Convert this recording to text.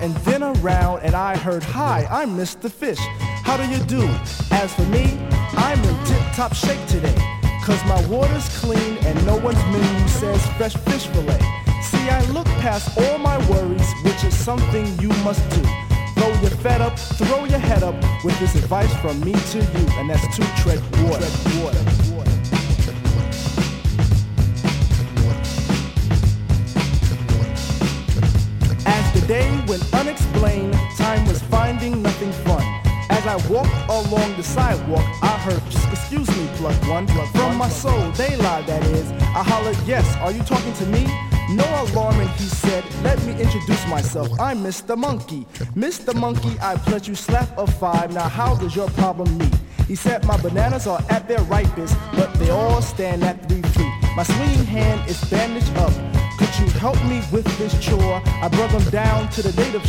and then around, and I heard, "Hi, I'm Mr. Fish. How do you do?" As for me, I'm in tip-top shape today, 'cause my water's clean and no one's menu says fresh fish fillet. See, I look past all my worries, which is something you must do. Though you're fed up, throw your head up with this advice from me to you, and that's to tread water. As the day went unexplained, time was finding nothing fun. As I walked along the sidewalk, I heard, "Excuse me, plug one." From my soul, they lied, that is. I hollered, "Yes, are you talking to me?" No alarming, he said, "Let me introduce myself. I'm Mr. Monkey. Mr. Monkey, I pledge you slap of 5. Now how does your problem meet?" He said, "My bananas are at their ripest, but they all stand at 3 feet. My swinging hand is bandaged up. Could you help me with this chore? I brought them down to the native